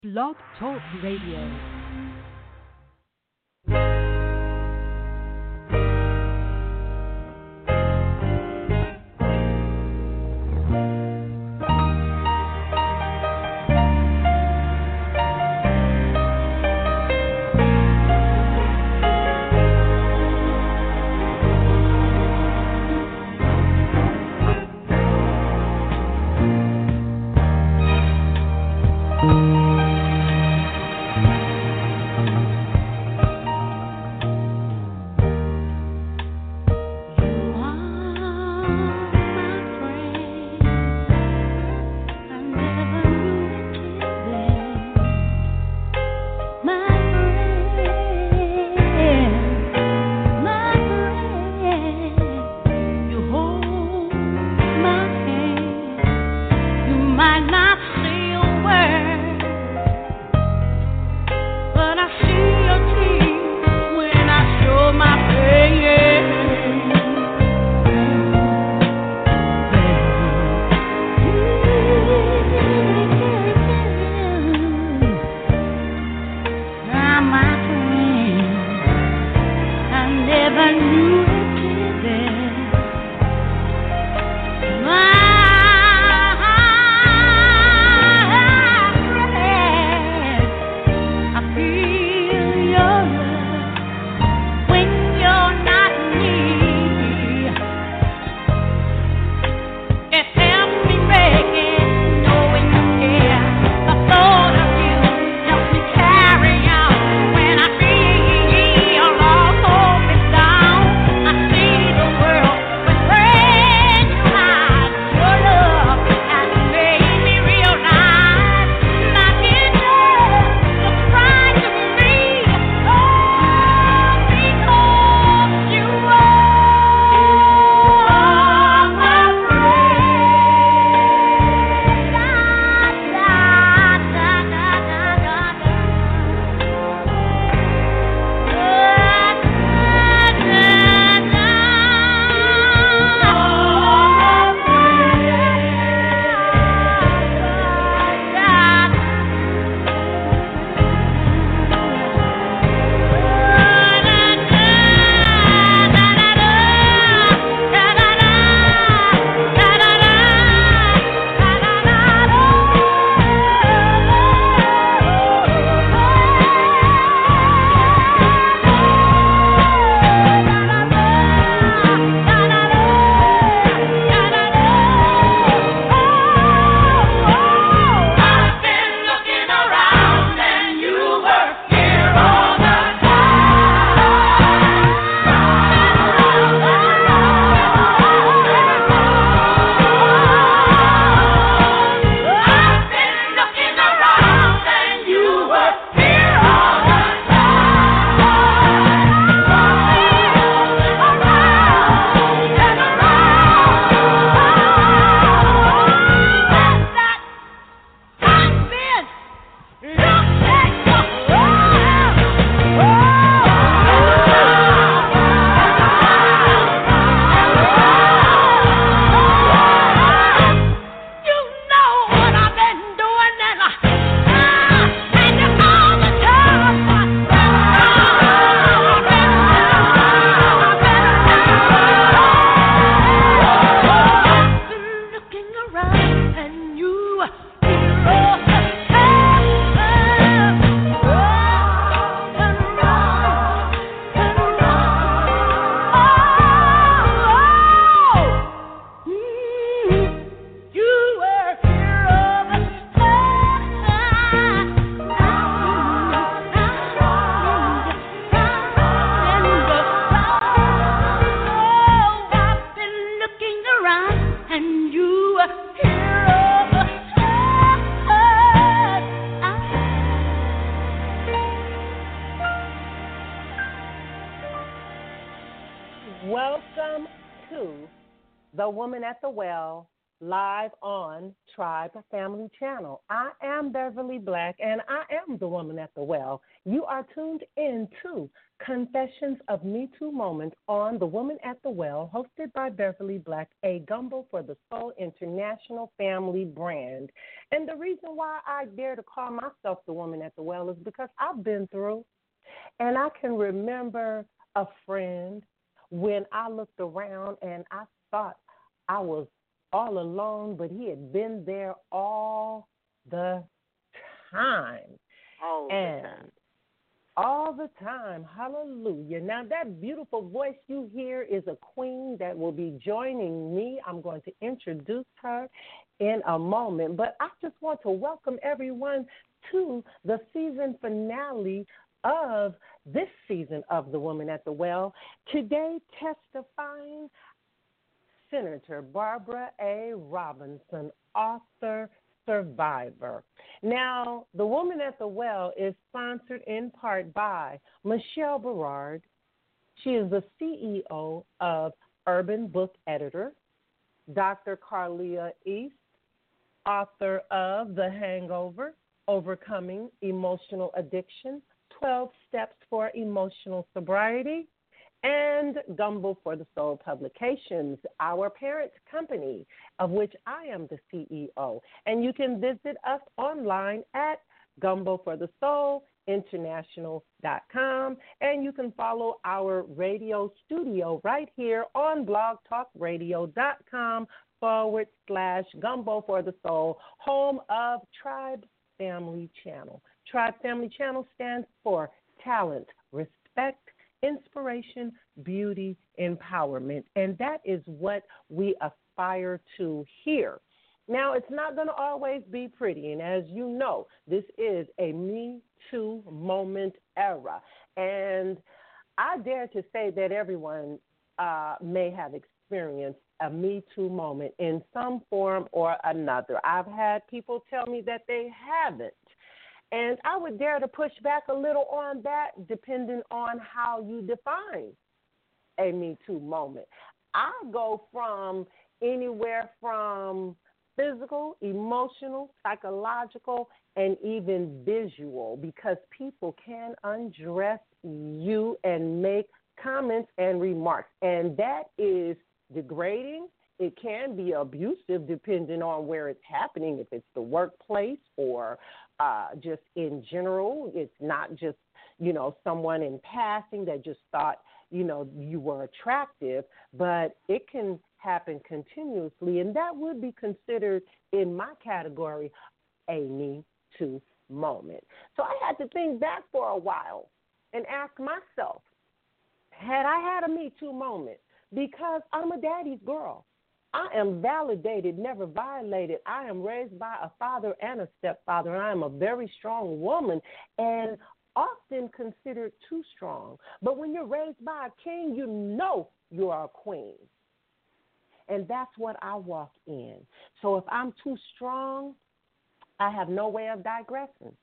Blog Talk Radio. Welcome to The Woman at the Well live on Tribe Family Channel. I am Beverly Black, and I am the woman at the well. You are tuned in to Confessions of Me Too Moments on The Woman at the Well, hosted by Beverly Black, a Gumbo for the Soul international family brand. And the reason why I dare to call myself the woman at the well is because I've been through, and I can remember a friend when I looked around and I thought I was all alone, but he had been there all the time. All the time. Hallelujah. Now, that beautiful voice you hear is a queen that will be joining me. I'm going to introduce her in a moment. But I just want to welcome everyone to the season finale of this season of The Woman at the Well. Today, testifying, Senator Barbara A. Robinson, author, survivor. Now, The Woman at the Well is sponsored in part by Michelle Berard. She is the CEO of Urban Book Editor. Dr. Carlia East, author of The Hangover, Overcoming Emotional Addiction, 12 Steps for Emotional Sobriety, and Gumbo for the Soul Publications, our parent company, of which I am the CEO. And you can visit us online at gumboforthesoulinternational.com, and you can follow our radio studio right here on blogtalkradio.com/Gumbo for the Soul, home of Tribe Family Channel. Tribe Family Channel stands for talent, respect, inspiration, beauty, empowerment. And that is what we aspire to here. Now, it's not going to always be pretty. And as you know, this is a Me Too moment era. And I dare to say that everyone may have experienced a Me Too moment in some form or another. I've had people tell me that they haven't. And I would dare to push back a little on that, depending on how you define a Me Too moment. I go from anywhere from physical, emotional, psychological, and even visual, because people can undress you and make comments and remarks. And that is degrading. It can be abusive depending on where it's happening, if it's the workplace or just in general. It's not just, someone in passing that just thought, you were attractive, but it can happen continuously, and that would be considered in my category a Me Too moment. So I had to think back for a while and ask myself, had I had a Me Too moment? Because I'm a daddy's girl. I am validated, never violated. I am raised by a father and a stepfather, and I am a very strong woman and often considered too strong. But when you're raised by a king, you know you are a queen. And that's what I walk in. So if I'm too strong, I have no way of digressing.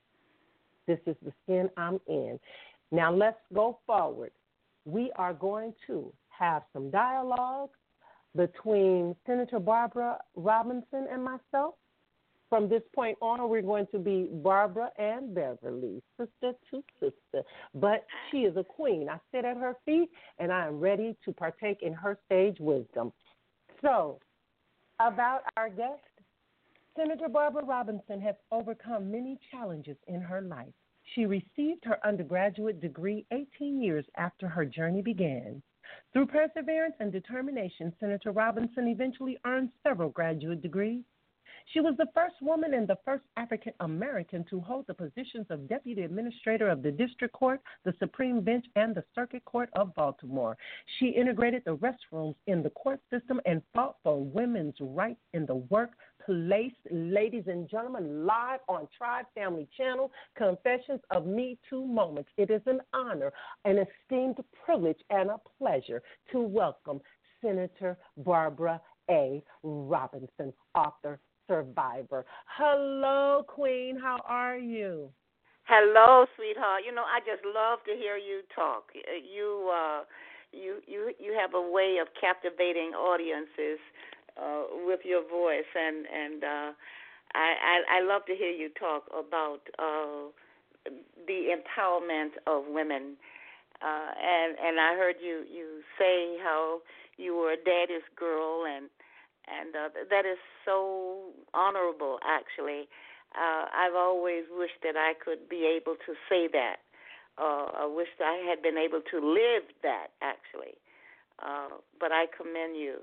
This is the skin I'm in. Now let's go forward. We are going to have some dialogue between Senator Barbara Robinson and myself. From this point on, we're going to be Barbara and Beverly, sister to sister. But she is a queen. I sit at her feet, and I am ready to partake in her sage wisdom. So, about our guest, Senator Barbara Robinson has overcome many challenges in her life. She received her undergraduate degree 18 years after her journey began. Through perseverance and determination, Senator Robinson eventually earned several graduate degrees. She was the first woman and the first African American to hold the positions of Deputy Administrator of the District Court, the Supreme Bench, and the Circuit Court of Baltimore. She integrated the restrooms in the court system and fought for women's rights in the workplace. Ladies and gentlemen, live on Tribe Family Channel, Confessions of Me Too Moments. It is an honor, an esteemed privilege, and a pleasure to welcome Senator Barbara A. Robinson, author, survivor. Hello, Queen. How are you? Hello, sweetheart. I just love to hear you talk. You have a way of captivating audiences with your voice, and I love to hear you talk about the empowerment of women. And I heard you say how you were a daddy's girl, and that is so honorable, actually. I've always wished that I could be able to say that. I wish I had been able to live that, actually. But I commend you.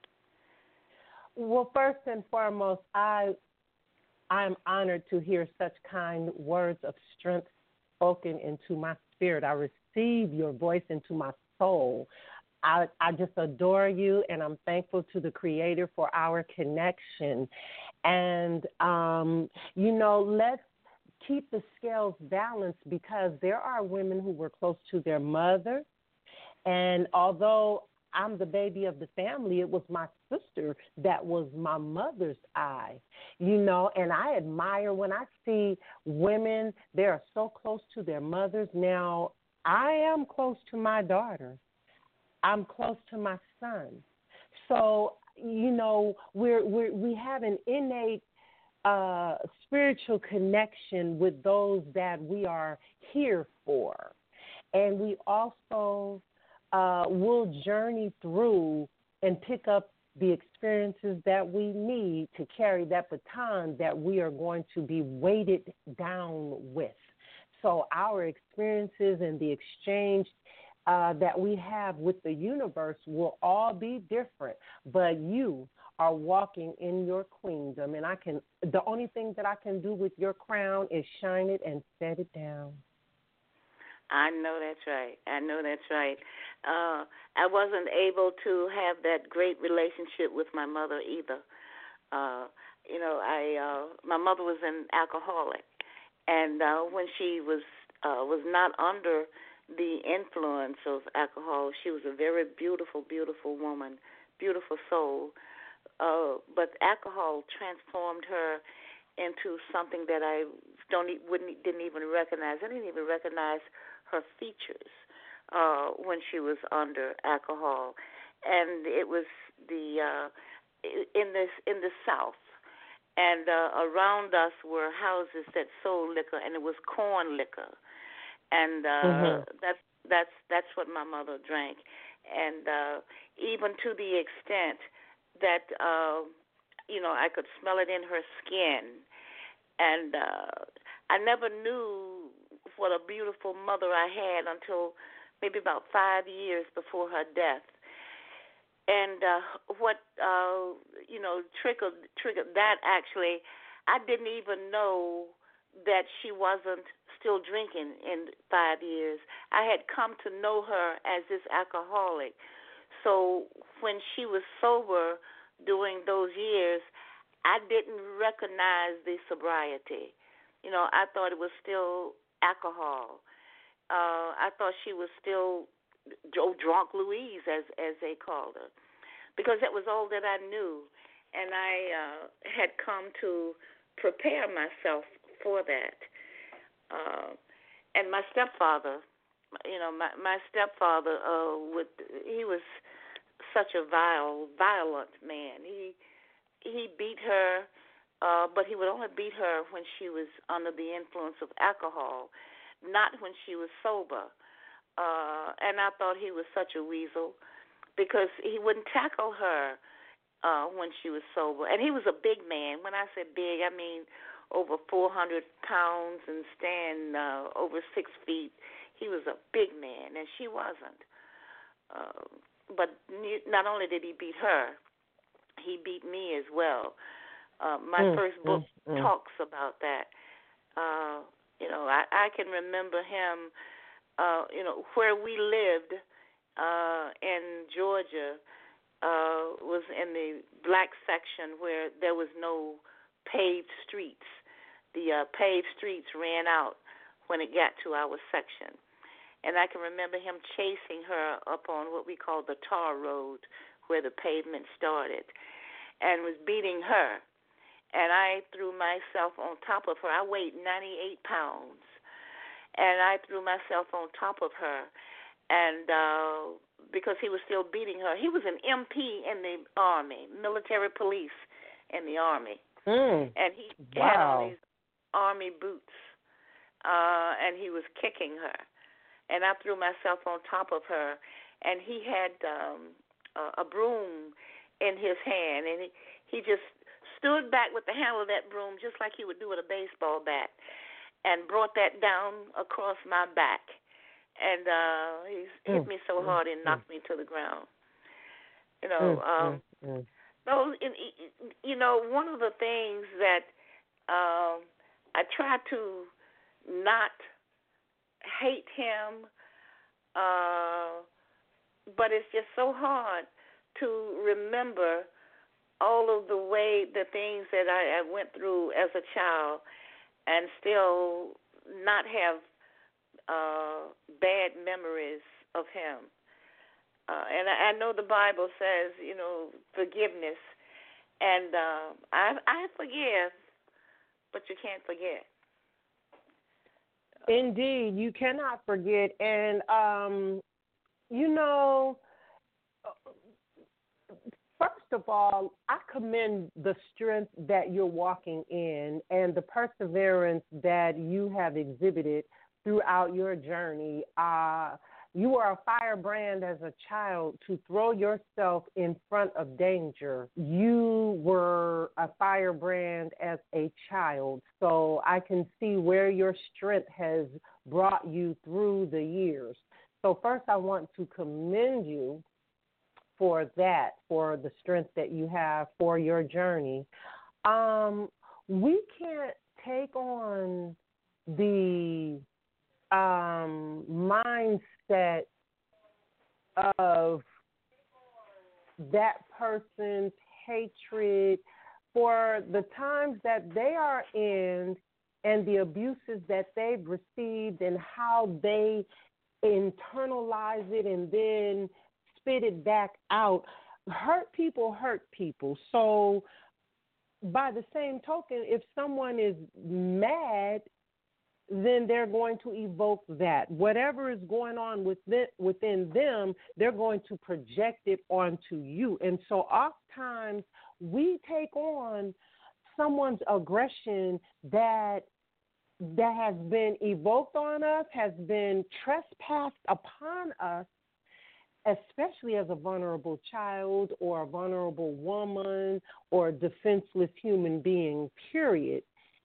Well, first and foremost, I'm honored to hear such kind words of strength spoken into my spirit. I receive your voice into my soul. I just adore you, and I'm thankful to the Creator for our connection. And, let's keep the scales balanced, because there are women who were close to their mother. And although I'm the baby of the family, it was my sister that was my mother's eye, and I admire when I see women, they are so close to their mothers. Now, I am close to my daughter. I'm close to my son. So, we have an innate spiritual connection with those that we are here for. And we also will journey through and pick up the experiences that we need to carry that baton that we are going to be weighted down with. So our experiences and the exchange that we have with the universe will all be different, but you are walking in your queendom, and the only thing that I can do with your crown is shine it and set it down. I know that's right. I wasn't able to have that great relationship with my mother either. My mother was an alcoholic, and when she was not under the influence of alcohol, she was a very beautiful, beautiful woman, beautiful soul. But alcohol transformed her into something that I didn't even recognize. I didn't even recognize her features when she was under alcohol, and it was in the South, and around us were houses that sold liquor, and it was corn liquor, and that's what my mother drank, and even to the extent that I could smell it in her skin, and I never knew what a beautiful mother I had until maybe about 5 years before her death. And what triggered that, actually, I didn't even know that she wasn't still drinking in 5 years. I had come to know her as this alcoholic. So when she was sober during those years, I didn't recognize the sobriety. I thought it was still alcohol. I thought she was still drunk Louise, as they called her, because that was all that I knew, and I had come to prepare myself for that. And my stepfather, my stepfather, he was such a violent man. He beat her. But he would only beat her when she was under the influence of alcohol, not when she was sober. And I thought he was such a weasel because he wouldn't tackle her when she was sober. And he was a big man. When I say big, I mean over 400 pounds and stand over 6 feet. He was a big man, and she wasn't. But not only did he beat her, he beat me as well. My first book talks about that. I can remember him, where we lived in Georgia was in the black section where there was no paved streets. The paved streets ran out when it got to our section. And I can remember him chasing her up on what we call the tar road where the pavement started and was beating her. And I threw myself on top of her. I weighed 98 pounds. And I threw myself on top of her. and because he was still beating her. He was an MP in the Army, military police in the Army. And he had on these Army boots, and he was kicking her. And I threw myself on top of her, and he had a broom in his hand, and he just stood back with the handle of that broom just like he would do with a baseball bat, and brought that down across my back. And he hit me so hard and knocked me to the ground. You know, those. You know, one of the things that I try to not hate him, but it's just so hard to remember all of the things that I went through as a child, and still not have bad memories of him. And I know the Bible says, you know, forgiveness, and I forgive, but you can't forget. Indeed, you cannot forget. And, you know, first of all, I commend the strength that you're walking in and the perseverance that you have exhibited throughout your journey. You were a firebrand as a child to throw yourself in front of danger. You were a firebrand as a child, so I can see where your strength has brought you through the years. So first I want to commend you for that, for the strength that you have for your journey. We can't take on the mindset of that person's hatred for the times that they are in and the abuses that they've received and how they internalize it and then spit it back out. Hurt people. So by the same token, if someone is mad, then they're going to evoke that. Whatever is going on within them, they're going to project it onto you. And so oftentimes we take on someone's aggression that has been evoked on us, has been trespassed upon us, especially as a vulnerable child or a vulnerable woman or a defenseless human being, period.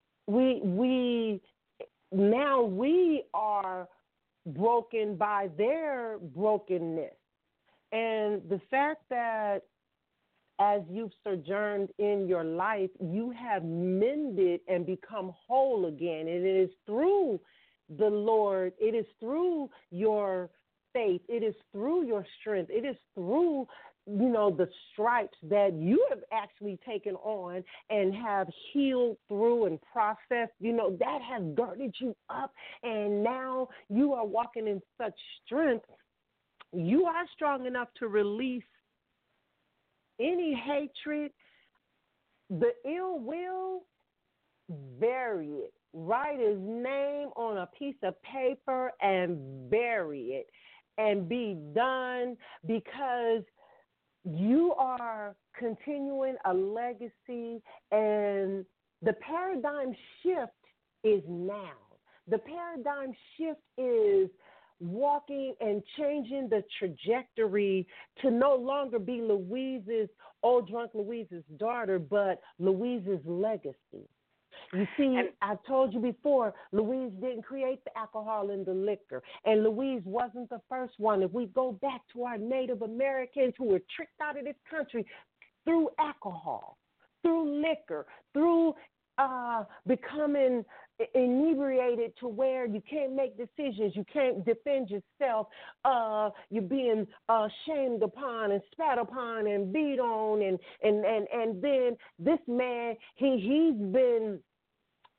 Now we are broken by their brokenness. And the fact that as you've sojourned in your life, you have mended and become whole again. And it is through the Lord, it is through your faith, it is through your strength, it is through, you know, the stripes that you have actually taken on and have healed through and processed, you know, that has girded you up. And now you are walking in such strength. You are strong enough to release any hatred, the ill will, bury it. Write his name on a piece of paper and bury it and be done, because you are continuing a legacy, and the paradigm shift is now. The paradigm shift is walking and changing the trajectory to no longer be old drunk Louise's daughter, but Louise's legacy. You see, I told you before, Louise didn't create the alcohol and the liquor, and Louise wasn't the first one. If we go back to our Native Americans who were tricked out of this country through alcohol, through liquor, through becoming inebriated to where you can't make decisions, you can't defend yourself, you're being shamed upon and spat upon and beat on, and then this man, he's been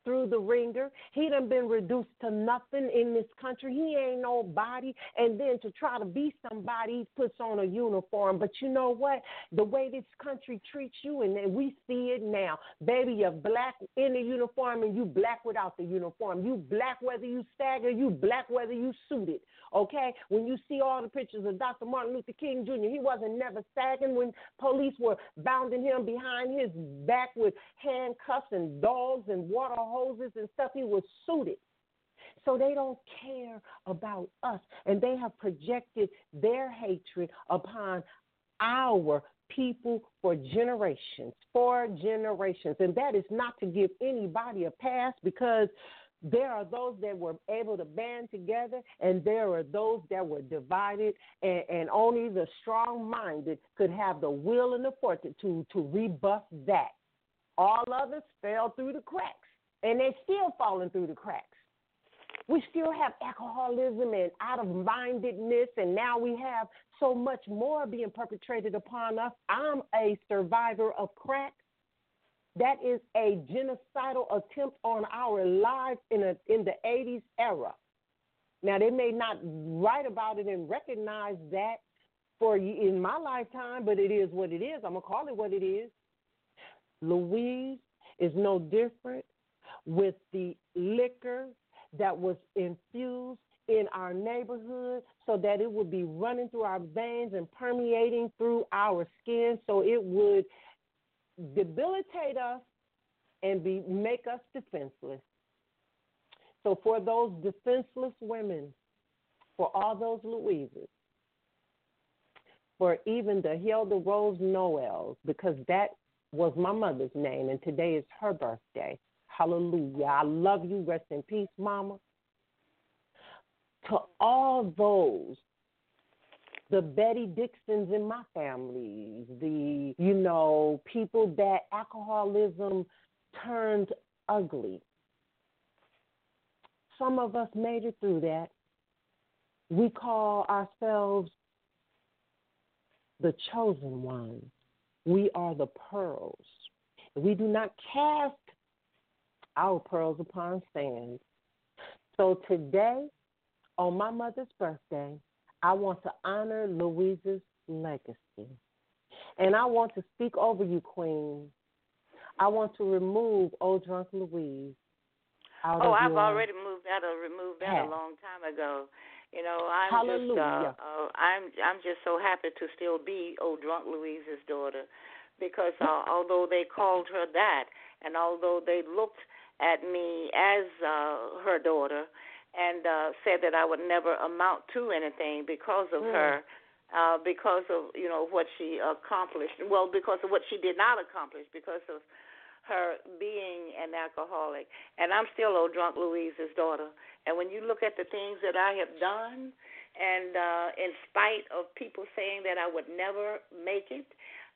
through the ringer. He done been reduced to nothing in this country. He ain't nobody. And then to try to be somebody, he puts on a uniform. But you know what? The way this country treats you, and we see it now. Baby, you're black in the uniform and you black without the uniform. You black whether you stagger, you black whether you suited. Okay? When you see all the pictures of Dr. Martin Luther King Jr., he wasn't never sagging when police were bounding him behind his back with handcuffs and dogs and water hoses and stuff. He was suited. So they don't care about us, and they have projected their hatred upon our people for generations. And that is not to give anybody a pass, because there are those that were able to band together, and there are those that were divided, and only the strong-minded could have the will and the fortitude to rebuff that. All others fell through the cracks, and they're still falling through the cracks. We still have alcoholism and out-of-mindedness, and now we have so much more being perpetrated upon us. I'm a survivor of crack. That is a genocidal attempt on our lives in the 80s era. Now, they may not write about it and recognize that in my lifetime, but it is what it is. I'm going to call it what it is. Louise is no different with the liquor that was infused in our neighborhood so that it would be running through our veins and permeating through our skin, so it would debilitate us and make us defenseless. So for those defenseless women, for all those Louises, for even the Hilda Rose Noels, because that was my mother's name, and today is her birthday. Hallelujah. I love you. Rest in peace, Mama. To all those, the Betty Dixons in my family, the, people that alcoholism turned ugly. Some of us made it through that. We call ourselves the chosen ones. We are the pearls. We do not cast our pearls upon sand. So today, on my mother's birthday, I want to honor Louise's legacy. And I want to speak over you, Queen. I want to remove Old Drunk Louise out of your... I've already removed that a long time ago. I'm just so happy to still be Old Drunk Louise's daughter, because although they called her that, and although they looked at me as her daughter, and said that I would never amount to anything because of her, because of what she accomplished. Well, because of what she did not accomplish, because of her being an alcoholic. And I'm still Old Drunk Louise's daughter. And when you look at the things that I have done, and in spite of people saying that I would never make it,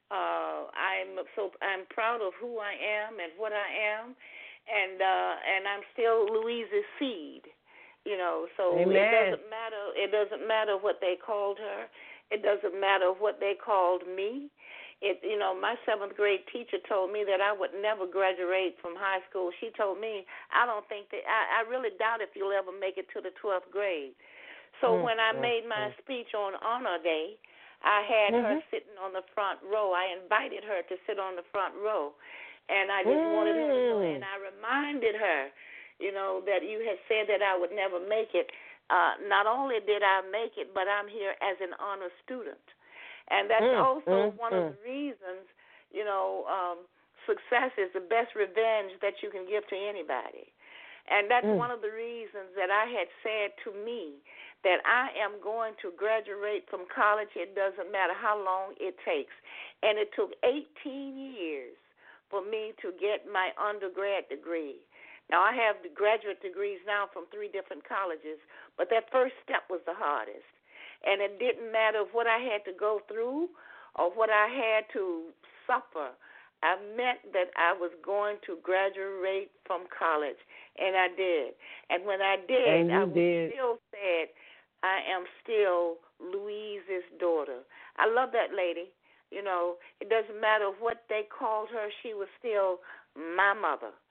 I'm proud of who I am and what I am, and I'm still Louise's seed. So Amen. It doesn't matter what they called her. It doesn't matter what they called me. My 7th grade teacher told me that I would never graduate from high school. She told me, I really doubt if you'll ever make it to the 12th grade. So when I made my speech on Honor Day, I had her sitting on the front row. I invited her to sit on the front row, and I just wanted her to know, and I reminded her, that you had said that I would never make it. Not only did I make it, but I'm here as an honor student. And that's also one of the reasons, success is the best revenge that you can give to anybody. And that's one of the reasons that I had said to me that I am going to graduate from college. It doesn't matter how long it takes. And it took 18 years for me to get my undergrad degree. Now, I have the graduate degrees now from 3 different colleges, but that first step was the hardest. And it didn't matter what I had to go through or what I had to suffer. I meant that I was going to graduate from college, and I did. And when I did, still said, I am still Louise's daughter. I love that lady. It doesn't matter what they called her. She was still my mother.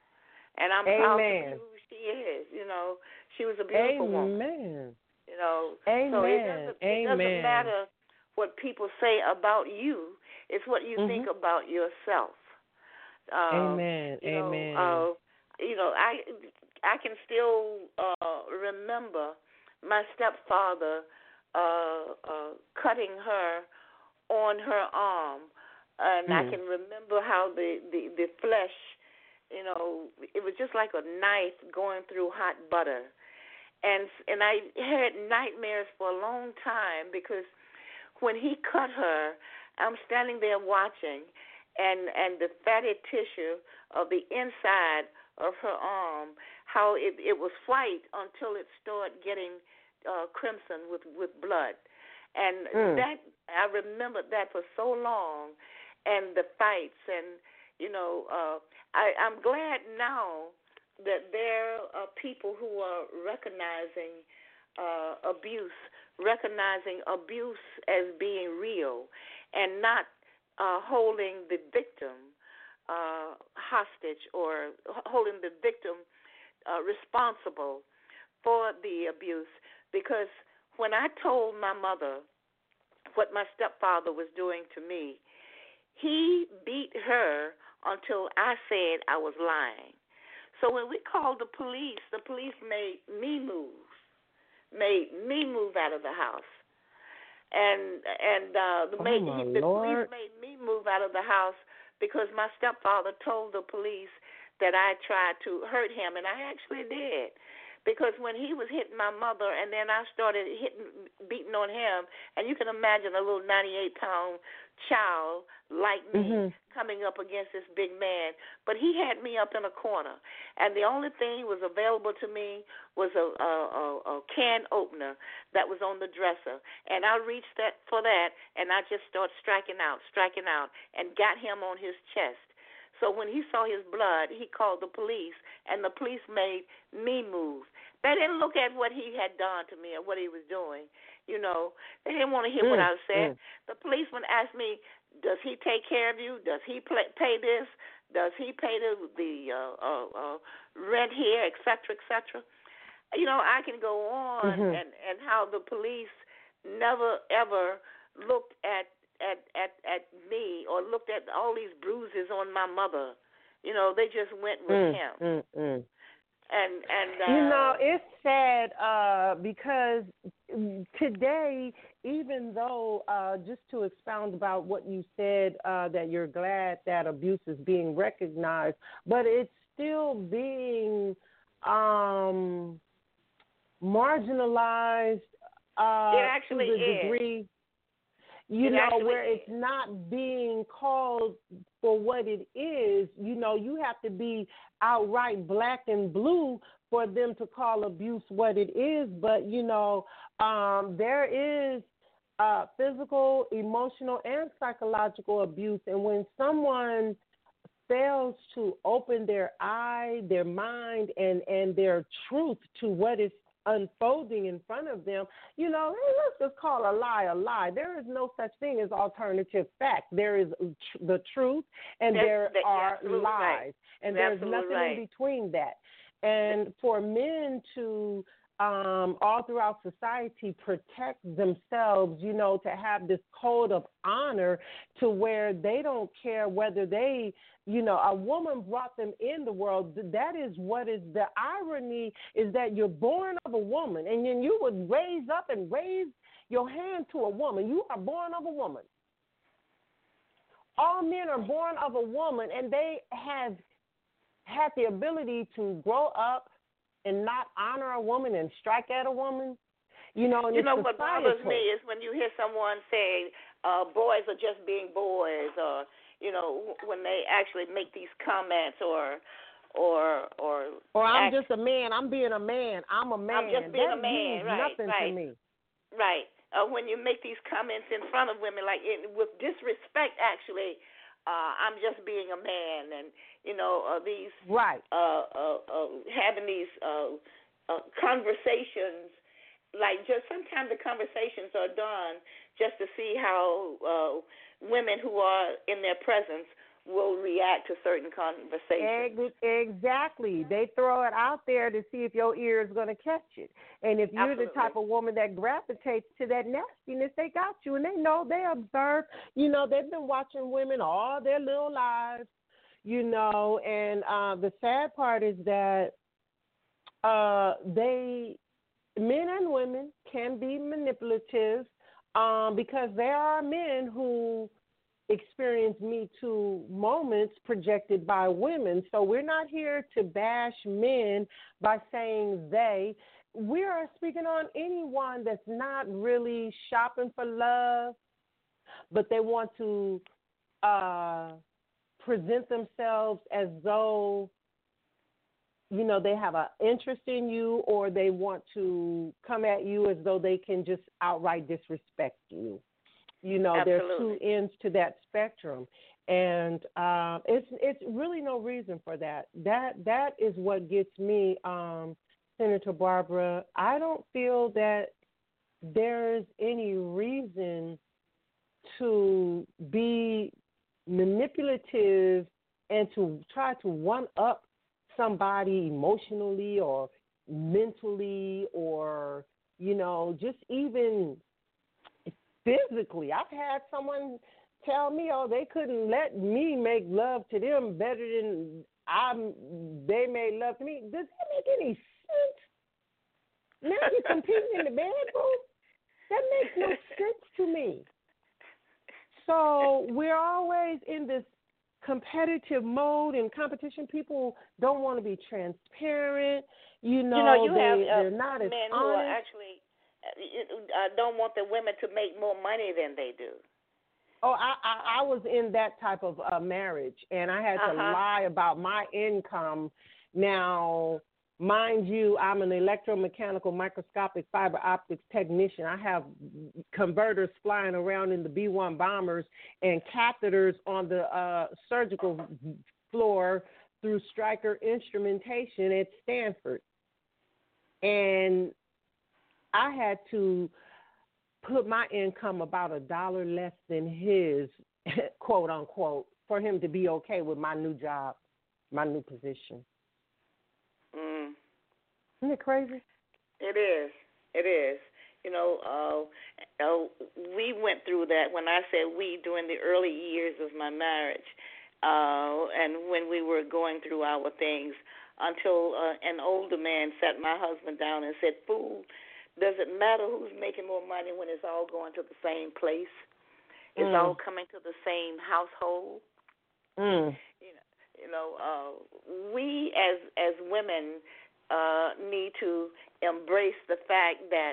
and I'm proud to be who she is. You know, she was a beautiful woman. You know, so it doesn't matter what people say about you. It's what you think about yourself. Amen. Amen. You know, I can still remember my stepfather cutting her on her arm, and I can remember how the flesh, you know, it was just like a knife going through hot butter, and I had nightmares for a long time because when he cut her, I'm standing there watching, and the fatty tissue of the inside of her arm, how it was white until it started getting crimson with blood. And that, I remembered that for so long, and the fights, and, you know, I'm glad now that there are people who are recognizing recognizing abuse as being real, and not holding the victim hostage or holding the victim responsible for the abuse. Because when I told my mother what my stepfather was doing to me, he beat her until I said I was lying. So when we called the police made me move out of the house. And the police made me move out of the house because my stepfather told the police that I tried to hurt him, and I actually did. Because when he was hitting my mother, and then I started beating on him, and you can imagine a little 98-pound child like me coming up against this big man. But he had me up in a corner, and the only thing was available to me was a can opener that was on the dresser, and I reached for that, and I just started striking out, and got him on his chest. So when he saw his blood, he called the police, and the police made me move. They didn't look at what he had done to me or what he was doing. You know, they didn't want to hear what I said. The policeman asked me, does he take care of you? Does he pay this? Does he pay the rent here, et cetera, et cetera? You know, I can go on and how the police never, ever looked at me or looked at all these bruises on my mother. You know, they just went with him. And you know, it's sad because today, even though just to expound about what you said, that you're glad that abuse is being recognized, but it's still being marginalized it actually to the is. degree. You know, where it's not being called for what it is. You know, you have to be outright black and blue for them to call abuse what it is. But, you know, there is physical, emotional, and psychological abuse. And when someone fails to open their eye, their mind, and their truth to what is unfolding in front of them, you know, let's just call a lie a lie. There is no such thing as alternative fact. There is the truth, and there are lies, and there's nothing in between that. And for men to all throughout society protect themselves, you know, to have this code of honor to where they don't care whether they, you know, a woman brought them in the world. That is what is the irony, is that you're born of a woman, and then you would raise up and raise your hand to a woman. You are born of a woman. All men are born of a woman, and they have had the ability to grow up and not honor a woman and strike at a woman. You know, and what bothers me is when you hear someone say boys are just being boys, or, you know, when they actually make these comments, or I'm just a man. I'm being a man. I'm a man. I'm just being a man. Right. Nothing to me. Right. When you make these comments in front of women, like with disrespect, actually, I'm just being a man, and you know these having these conversations. Like, just sometimes the conversations are done just to see how women who are in their presence will react to certain conversations. Exactly. They throw it out there to see if your ear is going to catch it. And if you're Absolutely. the type of woman that gravitates to that nastiness, they got you. And they know, they observe. You know, they've been watching women all their little lives, you know. And the sad part is that men and women can be manipulative because there are men who experience Me Too moments projected by women. So we're not here to bash men by saying they. We are speaking on anyone that's not really shopping for love, but they want to present themselves as though, you know, they have an interest in you, or they want to come at you as though they can just outright disrespect you. You know, Absolutely. There's two ends to that spectrum, and it's really no reason for that. That is what gets me, Senator Barbara. I don't feel that there's any reason to be manipulative and to try to one up somebody emotionally or mentally, or, you know, just even physically. I've had someone tell me, oh, they couldn't let me make love to them better than they made love to me. Does that make any sense? Now you're competing in the bedroom? That makes no sense to me. So we're always in this competitive mode and competition. People don't want to be transparent. You know they're not as men honest. Who are actually don't want the women to make more money than they do. Oh, I was in that type of marriage, and I had to lie about my income. Now, mind you, I'm an electromechanical microscopic fiber optics technician. I have converters flying around in the B-1 bombers and catheters on the surgical floor through Stryker instrumentation at Stanford. And I had to put my income about $1 less than his, quote unquote, for him to be okay with my new job, my new position. Isn't it crazy? It is. It is. You know, we went through that. When I said we, during the early years of my marriage, and when we were going through our things, until an older man sat my husband down and said, "Fool, does it matter who's making more money when it's all going to the same place? It's all coming to the same household." We as women need to embrace the fact that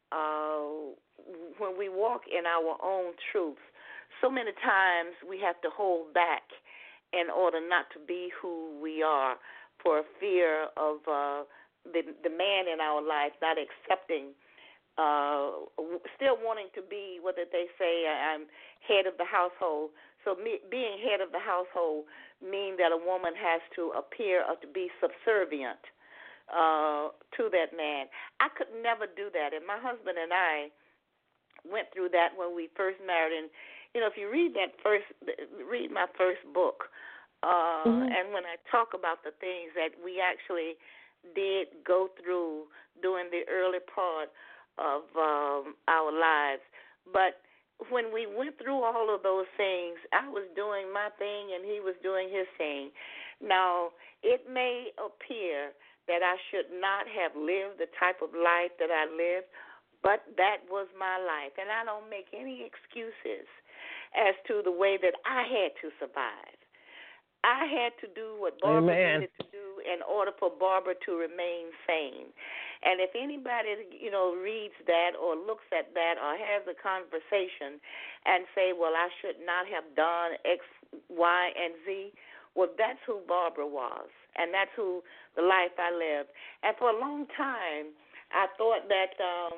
when we walk in our own truth, so many times we have to hold back in order not to be who we are, for fear of the man in our life not accepting, still wanting to be, what did they say, I'm head of the household. So being head of the household means that a woman has to appear or to be subservient to that man. I could never do that, and my husband and I went through that when we first married. And you know, if you read my first book, and when I talk about the things that we actually did go through during the early part of our lives, but when we went through all of those things, I was doing my thing and he was doing his thing. Now, it may appear that I should not have lived the type of life that I lived, but that was my life, and I don't make any excuses as to the way that I had to survive. I had to do what Barbara needed to do in order for Barbara to remain sane. And if anybody, you know, reads that or looks at that or has a conversation and say, well, I should not have done X, Y, and Z, well, that's who Barbara was, and that's who the life I lived. And for a long time, I thought that,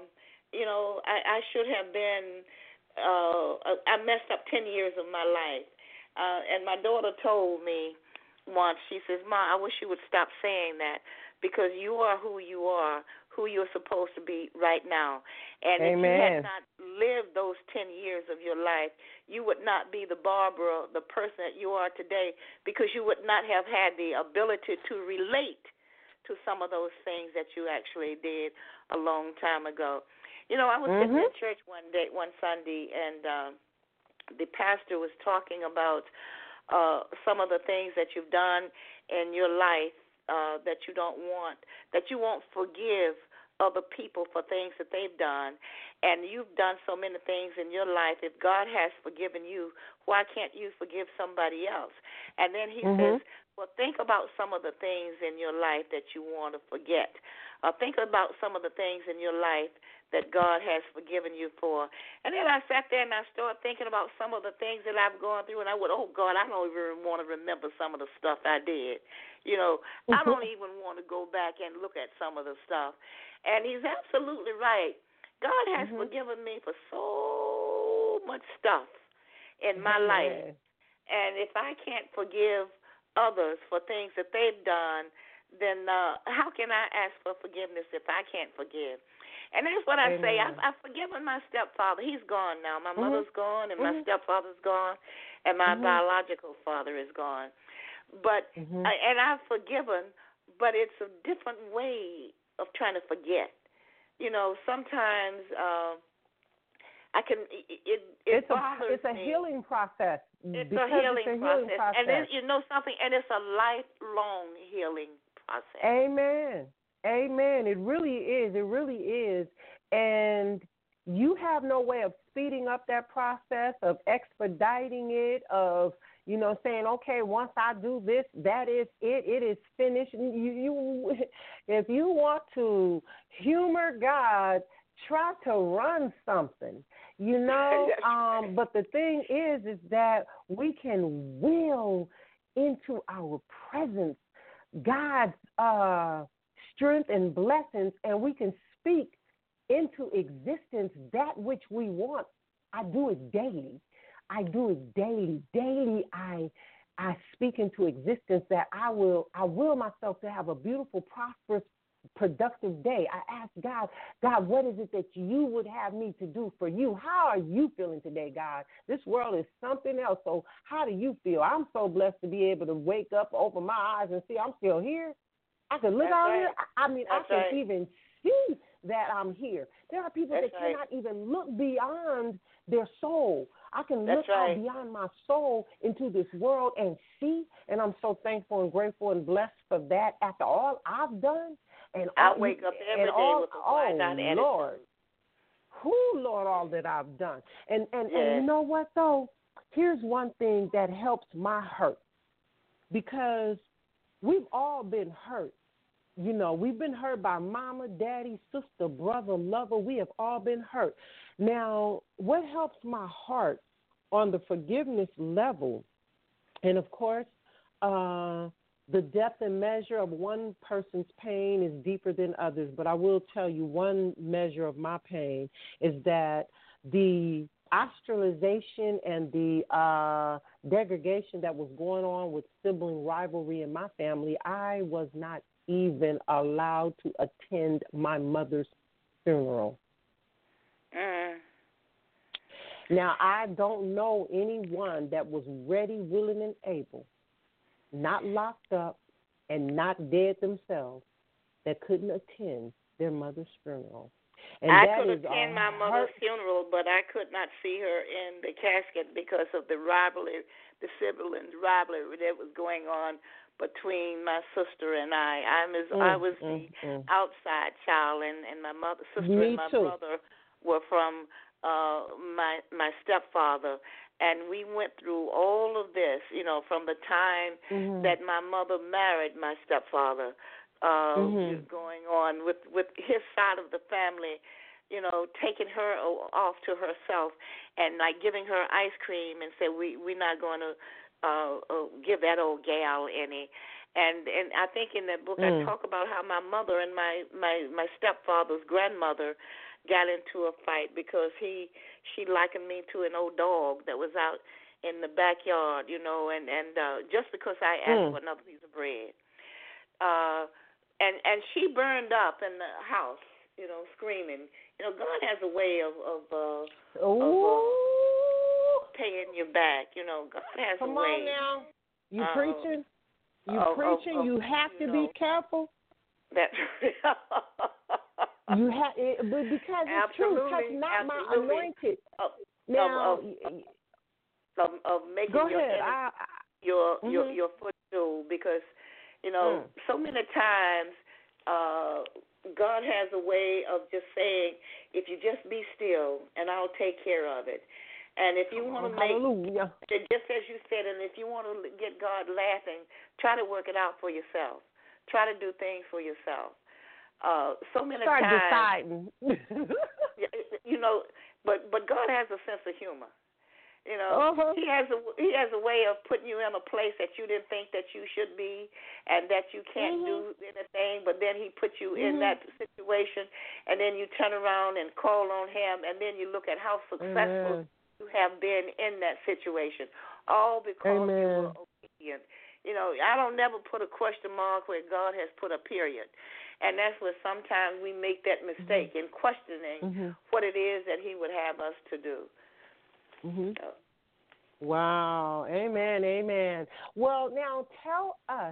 I should have been, I messed up 10 years of my life. And my daughter told me once, she says, Ma, I wish you would stop saying that, because you are who you are who you're supposed to be right now. And Amen. if you had not lived those 10 years of your life, you would not be the Barbara, the person that you are today, because you would not have had the ability to relate to some of those things that you actually did a long time ago. You know, I was sitting in church one Sunday, and the pastor was talking about some of the things that you've done in your life that you won't forgive other people for things that they've done. And you've done so many things in your life. If God has forgiven you, why can't you forgive somebody else? And then he says, well, think about some of the things in your life that you want to forget. Think about some of the things in your life that God has forgiven you for. And then I sat there and I started thinking about some of the things that I've gone through, and I went, oh, God, I don't even want to remember some of the stuff I did. You know, I don't even want to go back and look at some of the stuff. And he's absolutely right. God has forgiven me for so much stuff in my life. And if I can't forgive others for things that they've done, then how can I ask for forgiveness if I can't forgive? And that's what I say. I've forgiven my stepfather. He's gone now. My mother's gone, and my stepfather's gone, and my biological father is gone. But and I've forgiven, but it's a different way of trying to forget. You know, sometimes I can. It bothers me. It's a healing process. It's a healing process, and you know something, and it's a lifelong healing process. Amen. Amen. It really is. It really is. And you have no way of speeding up that process, of expediting it, of, you know, saying, okay, once I do this, that is it. It is finished. You if you want to humor God, try to run something, you know. But the thing is that we can will into our presence God's strength and blessings, and we can speak into existence that which we want. I do it daily. I do it daily. Daily I speak into existence that I will myself to have a beautiful, prosperous, productive day. I ask God, what is it that you would have me to do for you? How are you feeling today, God? This world is something else. So how do you feel? I'm so blessed to be able to wake up, open my eyes, and see I'm still here. I can look out here. I mean, I can even see that I'm here. There are people that cannot even look beyond their soul. I can look out beyond my soul into this world and see, and I'm so thankful and grateful and blessed for that after all I've done. And I wake up every day with a wide-eyed attitude. Lord, all that I've done. And you know what, though? Here's one thing that helps my hurt, because we've all been hurt. You know, we've been hurt by mama, daddy, sister, brother, lover. We have all been hurt. Now, what helps my heart on the forgiveness level, and of course, the depth and measure of one person's pain is deeper than others, but I will tell you one measure of my pain is that the ostracization and the degradation that was going on with sibling rivalry in my family, I was not even allowed to attend my mother's funeral. Now, I don't know anyone that was ready, willing, and able, not locked up and not dead themselves, that couldn't attend their mother's funeral. And I could attend my mother's funeral, but I could not see her in the casket because of the rivalry, the sibling rivalry that was going on between my sister and I. I was the outside child, and my sister and my brother were from my stepfather. And we went through all of this, you know, from the time that my mother married my stepfather, going on with his side of the family, you know, taking her off to herself and like giving her ice cream and say we're not going to give that old gal any. And I think in that book I talk about how my mother and my stepfather's grandmother got into a fight because she likened me to an old dog that was out in the backyard, you know, and just because I asked for another piece of bread. And she burned up in the house screaming. God has a way of paying you back. God has Come a way. on now. You preaching? You have to be careful. That you have, but because it's true. Touch not my anointed. Of making go ahead. your footstool, because so many times God has a way of just saying, if you just be still and I'll take care of it. And if you want to make, just as you said, and if you want to get God laughing, try to work it out for yourself. Try to do things for yourself. So many times. Start deciding. But God has a sense of humor. He has a way of putting you in a place that you didn't think that you should be, and that you can't do anything. But then He puts you in that situation, and then you turn around and call on Him, and then you look at how successful you have been in that situation, all because you were obedient. I don't never put a question mark where God has put a period. And that's where sometimes we make that mistake in questioning what it is that He would have us to do. Wow. Amen. Well, now tell us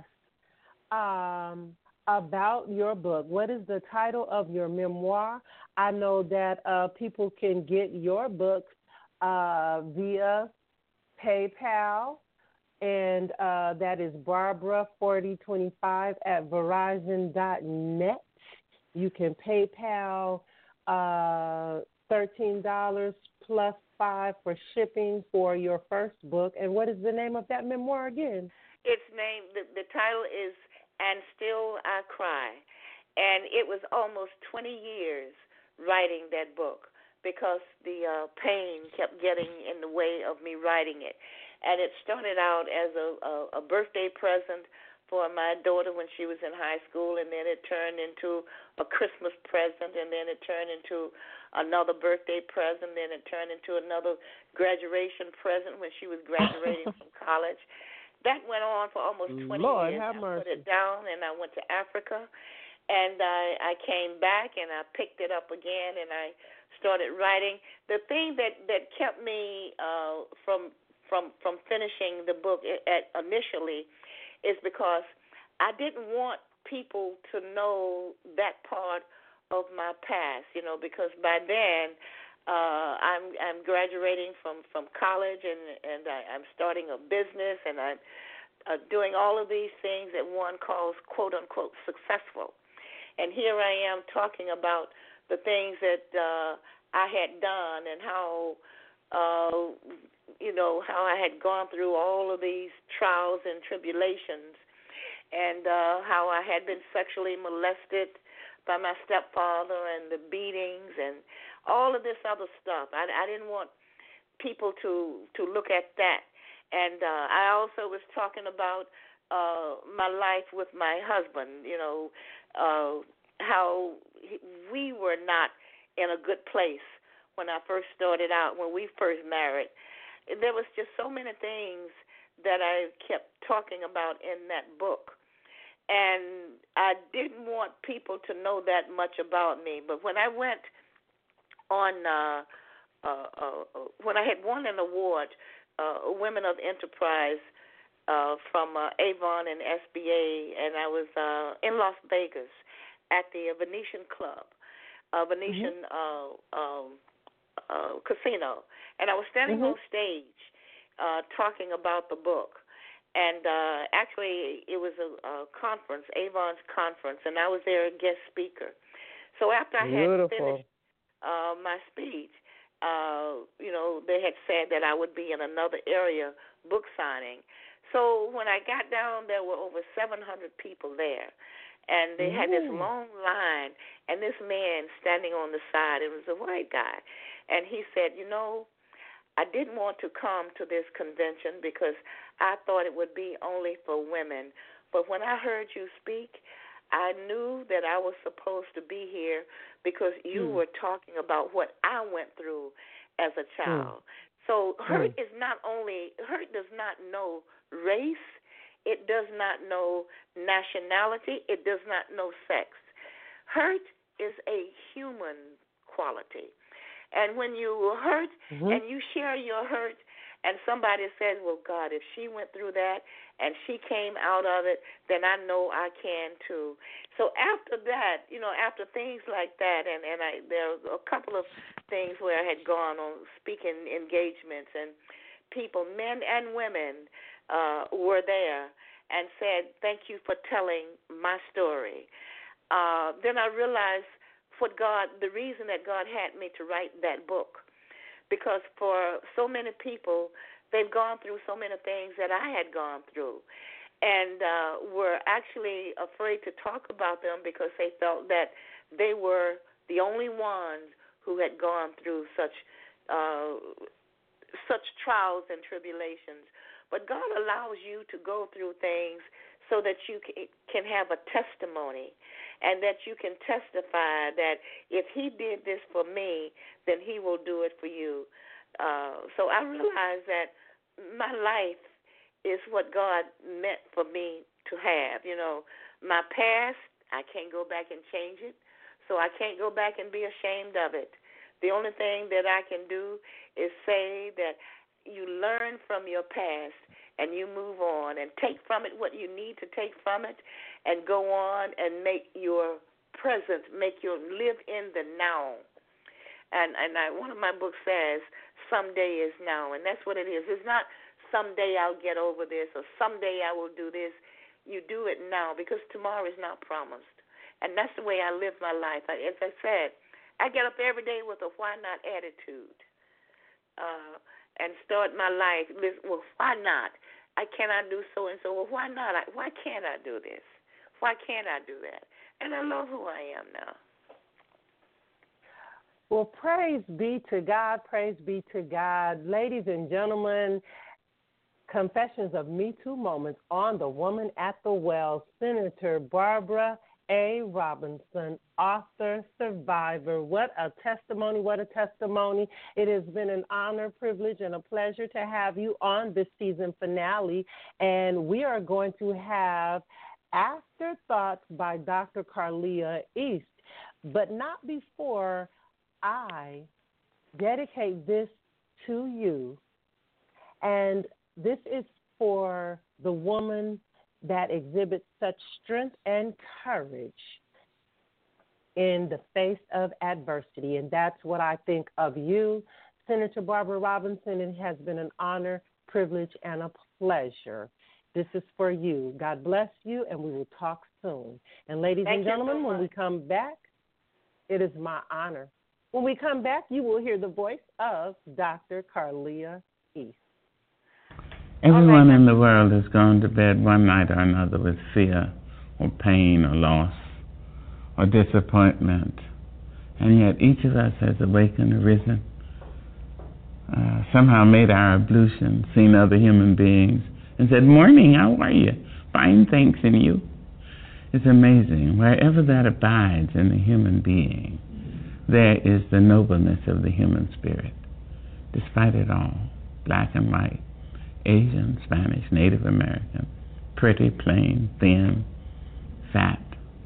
about your book. What is the title of your memoir? I know that people can get your books via PayPal, and that is Barbara4025 at Verizon.net. You can PayPal $13 plus $5 for shipping for your first book. And what is the name of that memoir again? It's named, the title is And Still I Cry. And it was almost 20 years writing that book, because the pain kept getting in the way of me writing it. And it started out as a birthday present for my daughter when she was in high school, and then it turned into a Christmas present, and then it turned into another birthday present, then it turned into another graduation present when she was graduating from college. That went on for almost 20 years. I put it down, and I went to Africa, and I came back, and I picked it up again, and I started writing. The thing that kept me from finishing the book initially is because I didn't want people to know that part of my past, because by then I'm graduating from college, and I'm starting a business, and I'm doing all of these things that one calls quote unquote successful. And here I am talking about the things that I had done, and how how I had gone through all of these trials and tribulations, and how I had been sexually molested by my stepfather, and the beatings, and all of this other stuff. I didn't want people to look at that. And I also was talking about my life with my husband, how we were not in a good place when I first started out, when we first married. There was just so many things that I kept talking about in that book. And I didn't want people to know that much about me. But when I went on, when I had won an award, Women of Enterprise from Avon and SBA, and I was in Las Vegas at the Venetian Club, Venetian Casino. And I was standing on stage talking about the book. And actually, it was a conference, Avon's conference, and I was their guest speaker. So after I had finished my speech, they had said that I would be in another area book signing. So when I got down, there were over 700 people there. And they had this long line, and this man standing on the side. It was a white guy. And he said, I didn't want to come to this convention because I thought it would be only for women. But when I heard you speak, I knew that I was supposed to be here because you were talking about what I went through as a child. So hurt does not know race. It does not know nationality. It does not know sex. Hurt is a human quality. And when you hurt and you share your hurt, and somebody says, well, God, if she went through that and she came out of it, then I know I can too. So after that, after things like that, and there were a couple of things where I had gone on speaking engagements, and people, men and women, were there and said, thank you for telling my story. Then I realized the reason that God had me to write that book, because for so many people, they've gone through so many things that I had gone through, and were actually afraid to talk about them because they felt that they were the only ones who had gone through such trials and tribulations. But God allows you to go through things so that you can have a testimony, and that you can testify that if he did this for me, then he will do it for you. So I realized that my life is what God meant for me to have. My past, I can't go back and change it, so I can't go back and be ashamed of it. The only thing that I can do is say that you learn from your past and you move on and take from it what you need to take from it, and go on and make your present, live in the now. And one of my books says, someday is now, and that's what it is. It's not someday I'll get over this or someday I will do this. You do it now, because tomorrow is not promised. And that's the way I live my life. As I said, I get up every day with a why not attitude, and start my life. Well, why not? I cannot do so and so. Well, why not? Why can't I do this? Why can't I do that? And I love who I am now. Well, praise be to God. Praise be to God. Ladies and gentlemen, Confessions of Me Too moments on The Woman at the Well. Senator Barbara A. Robinson, author, survivor. What a testimony, what a testimony. It has been an honor, privilege, and a pleasure to have you on this season finale. And we are going to have Afterthoughts by Dr. Carlia East, but not before I dedicate this to you. And this is for the woman that exhibits such strength and courage in the face of adversity. And that's what I think of you, Senator Barbara Robinson. It has been an honor, privilege, and a pleasure. This is for you. God bless you, and we will talk soon. And ladies and gentlemen, when we come back, it is my honor. When we come back, you will hear the voice of Dr. Carlia East. Everyone in the world has gone to bed one night or another with fear or pain or loss or disappointment. And yet each of us has awakened, arisen, somehow made our ablution, seen other human beings, and said, morning, how are you? Fine, thanks, and you? It's amazing. Wherever that abides in the human being, there is the nobleness of the human spirit. Despite it all, black and white, Asian, Spanish, Native American, pretty, plain, thin, fat,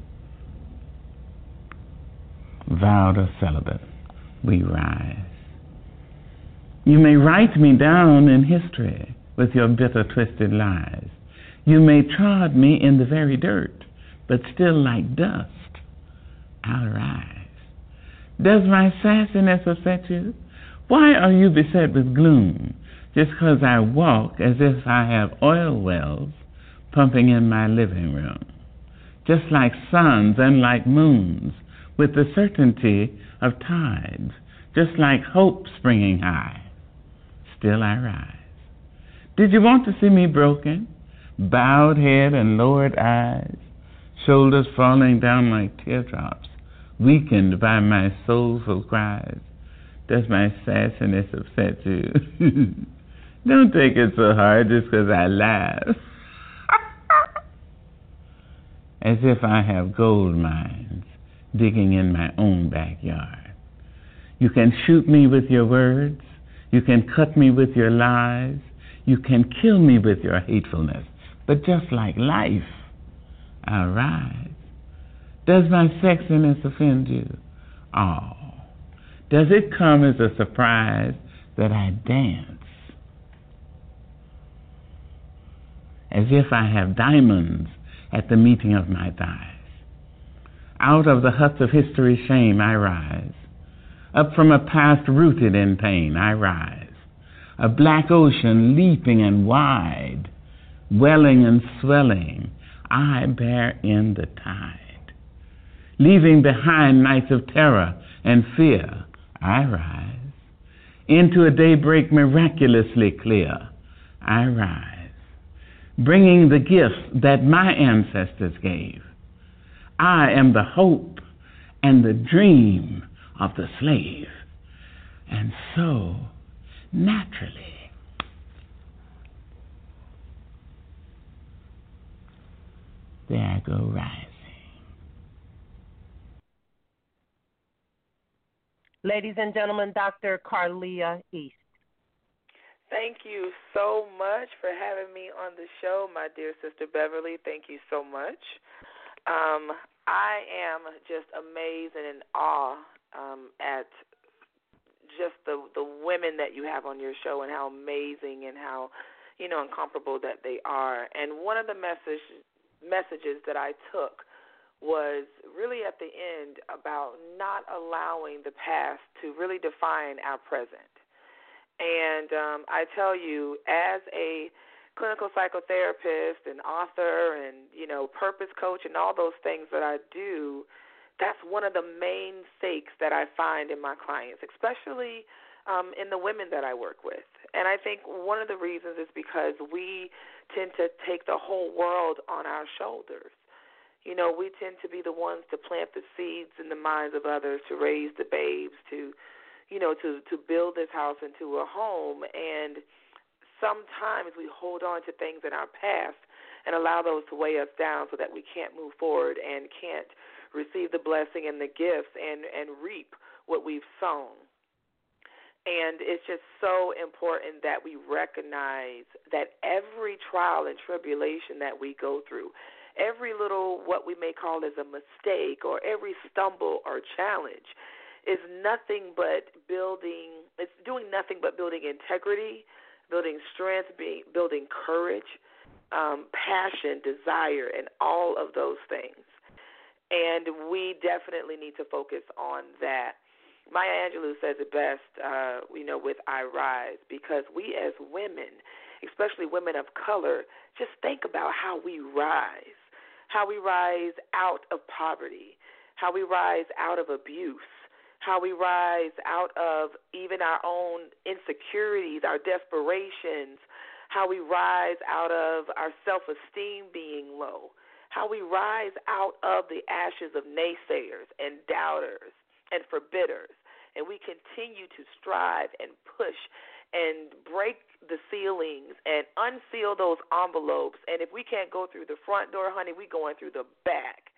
vowed or celibate, we rise. You may write me down in history with your bitter, twisted lies. You may trod me in the very dirt, but still like dust, I'll rise. Does my sassiness upset you? Why are you beset with gloom? Just 'cause I walk as if I have oil wells pumping in my living room, just like suns and like moons, with the certainty of tides, just like hope springing high. Still I rise. Did you want to see me broken, bowed head and lowered eyes, shoulders falling down like teardrops, weakened by my soulful cries? Does my sassiness upset you? Don't take it so hard just 'cause I laugh. As if I have gold mines digging in my own backyard. You can shoot me with your words. You can cut me with your lies. You can kill me with your hatefulness. But just like life, I'll rise. Does my sexiness offend you? Oh, does it come as a surprise that I dance as if I have diamonds at the meeting of my thighs? Out of the huts of history's shame I rise. Up from a past rooted in pain I rise. A black ocean leaping and wide, welling and swelling, I bear in the tide. Leaving behind nights of terror and fear, I rise. Into a daybreak miraculously clear, I rise. Bringing the gifts that my ancestors gave. I am the hope and the dream of the slave. And so, naturally, there I go rising. Ladies and gentlemen, Dr. Carlia East. Thank you so much for having me on the show, my dear sister Beverly. Thank you so much. I am just amazed and in awe at just the women that you have on your show and how amazing and how, incomparable that they are. And one of the messages that I took was really at the end about not allowing the past to really define our present. And I tell you, as a clinical psychotherapist and author and, purpose coach and all those things that I do, that's one of the main stakes that I find in my clients, especially in the women that I work with. And I think one of the reasons is because we tend to take the whole world on our shoulders. We tend to be the ones to plant the seeds in the minds of others, to raise the babes, to build this house into a home. And sometimes we hold on to things in our past and allow those to weigh us down so that we can't move forward and can't receive the blessing and the gifts and reap what we've sown. And it's just so important that we recognize that every trial and tribulation that we go through, every little what we may call as a mistake or every stumble or challenge is nothing but building integrity, building strength, building courage, passion, desire, and all of those things. And we definitely need to focus on that. Maya Angelou says it best, with I Rise, because we as women, especially women of color, just think about how we rise out of poverty, how we rise out of abuse, how we rise out of even our own insecurities, our desperations, how we rise out of our self-esteem being low, how we rise out of the ashes of naysayers and doubters and forbidders, and we continue to strive and push and break the ceilings and unseal those envelopes. And if we can't go through the front door, honey, we going through the back.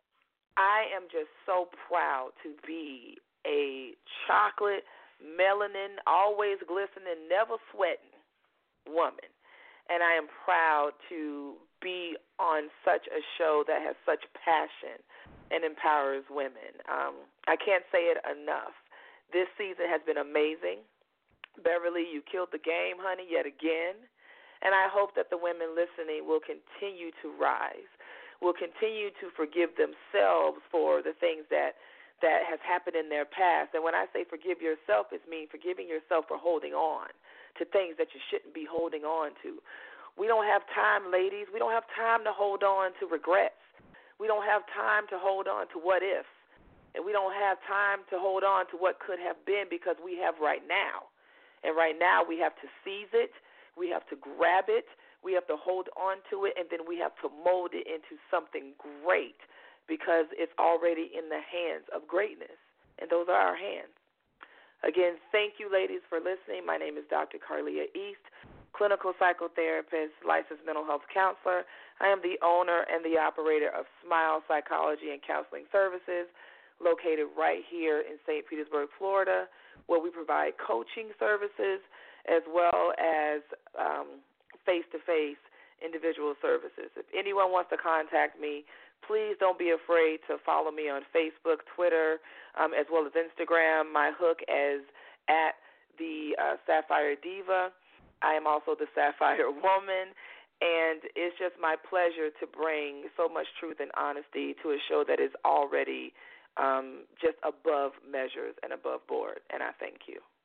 I am just so proud to be a chocolate, melanin, always glistening, never sweating woman. And I am proud to be on such a show that has such passion and empowers women. I can't say it enough. This season has been amazing. Beverly, you killed the game, honey, yet again. And I hope that the women listening will continue to rise, will continue to forgive themselves for the things that has happened in their past. And when I say forgive yourself, it means forgiving yourself for holding on to things that you shouldn't be holding on to. We don't have time, ladies. We don't have time to hold on to regrets. We don't have time to hold on to what ifs. And we don't have time to hold on to what could have been, because we have right now. And right now we have to seize it. We have to grab it. We have to hold on to it. And then we have to mold it into something great, because it's already in the hands of greatness. And those are our hands. Again, thank you, ladies, for listening. My name is Dr. Carlia East, clinical psychotherapist, licensed mental health counselor. I am the owner and the operator of Smile Psychology and Counseling Services, located right here in St. Petersburg, Florida, where we provide coaching services as well as face-to-face individual services. If anyone wants to contact me, please don't be afraid to follow me on Facebook, Twitter, as well as Instagram. My hook is at the Sapphire Diva. I am also the Sapphire Woman, and it's just my pleasure to bring so much truth and honesty to a show that is already just above measures and above board, and I thank you.